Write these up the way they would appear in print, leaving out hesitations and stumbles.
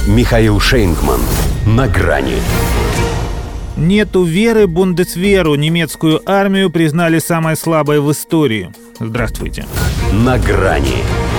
Михаил Шейнгман. На грани. Нету веры, Бундесверу немецкую армию признали самой слабой в истории. Здравствуйте. На грани.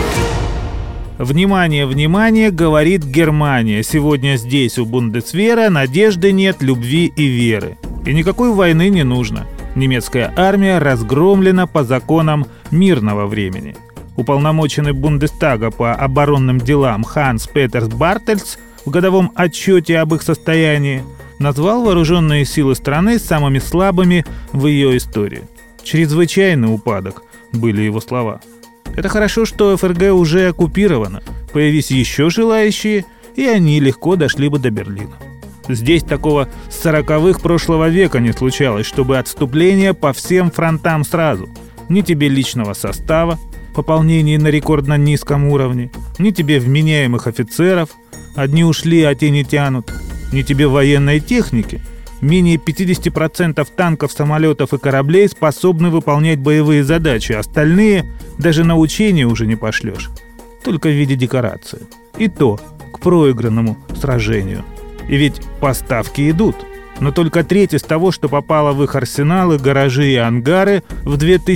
Внимание, внимание, говорит Германия. Сегодня здесь у Бундесвера надежды нет, любви и веры. И никакой войны не нужно. Немецкая армия разгромлена по законам мирного времени. Уполномоченный Бундестага по оборонным делам Ханс Петерс Бартельс в годовом отчете об их состоянии назвал вооруженные силы страны самыми слабыми в ее истории. Чрезвычайный упадок были его слова. Это хорошо, что ФРГ уже оккупировано. Появись еще желающие, и они легко дошли бы до Берлина. Здесь такого с 40-х прошлого века не случалось, чтобы отступление по всем фронтам сразу. Ни тебе личного состава, пополнений на рекордно низком уровне, ни тебе вменяемых офицеров, одни ушли, а те не тянут, ни тебе военной техники. Менее 50% танков, самолетов и кораблей способны выполнять боевые задачи, остальные даже на учения уже не пошлешь, только в виде декорации. И то к проигранному сражению. И ведь поставки идут, но только треть из того, что попало в их арсеналы, гаражи и ангары в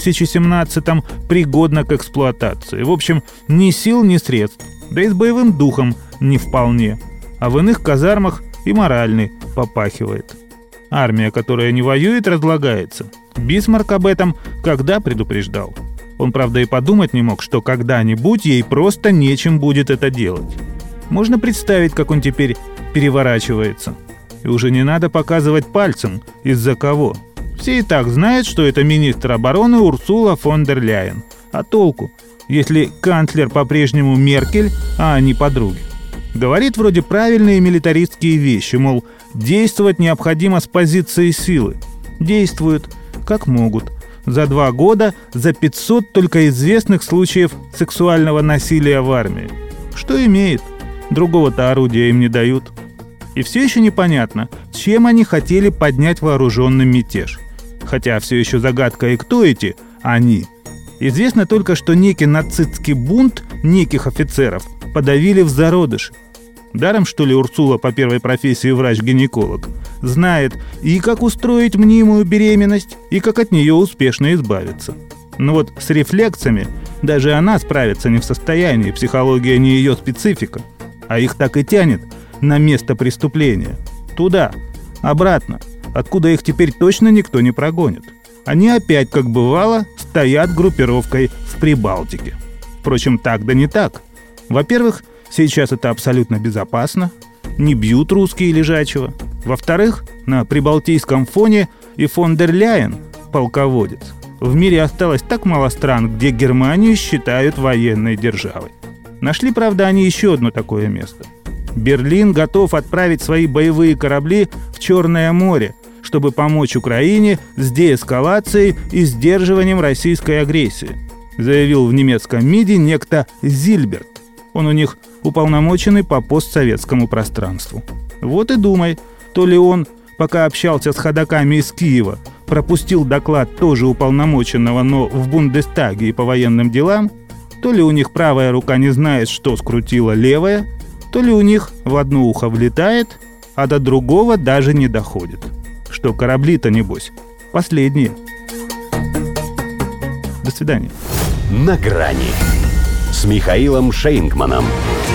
2017-м, пригодно к эксплуатации. В общем, ни сил, ни средств, да и с боевым духом не вполне, а в иных казармах и моральный попахивает. Армия, которая не воюет, разлагается. Бисмарк об этом когда предупреждал? Он, правда, и подумать не мог, что когда-нибудь ей просто нечем будет это делать. Можно представить, как он теперь переворачивается. И уже не надо показывать пальцем, из-за кого. Все и так знают, что это министр обороны Урсула фон дер Ляйен. А толку, если канцлер по-прежнему Меркель, а они подруги? Говорит вроде правильные милитаристские вещи, мол, действовать необходимо с позиции силы. Действуют, как могут. За 2 года за 500 только известных случаев сексуального насилия в армии. Что имеет? Другого-то орудия им не дают. И все еще непонятно, чем они хотели поднять вооруженный мятеж. Хотя все еще загадка, и кто эти «они». Известно только, что некий нацистский бунт неких офицеров подавили в зародыше. Даром, что ли, Урсула по первой профессии врач-гинеколог знает и как устроить мнимую беременность, и как от нее успешно избавиться. Но вот с рефлексами даже она справиться не в состоянии, психология не ее специфика. А их так и тянет на место преступления. Туда, обратно, откуда их теперь точно никто не прогонит. Они опять, как бывало, стоят группировкой в Прибалтике. Впрочем, так да не так. Во-первых, сейчас это абсолютно безопасно. Не бьют русские лежачего. Во-вторых, на прибалтийском фоне и фон дер Ляйен полководец. В мире осталось так мало стран, где Германию считают военной державой. Нашли, правда, они еще одно такое место. Берлин готов отправить свои боевые корабли в Черное море, чтобы помочь Украине с деэскалацией и сдерживанием российской агрессии, заявил в немецком МИДе некто Зильберт. Он у них уполномоченный по постсоветскому пространству. Вот и думай, то ли он, пока общался с ходоками из Киева, пропустил доклад тоже уполномоченного, но в Бундестаге и по военным делам, то ли у них правая рука не знает, что скрутила левая, то ли у них в одно ухо влетает, а до другого даже не доходит. Что корабли-то, небось, последние. До свидания. На грани с Михаилом Шейнгманом.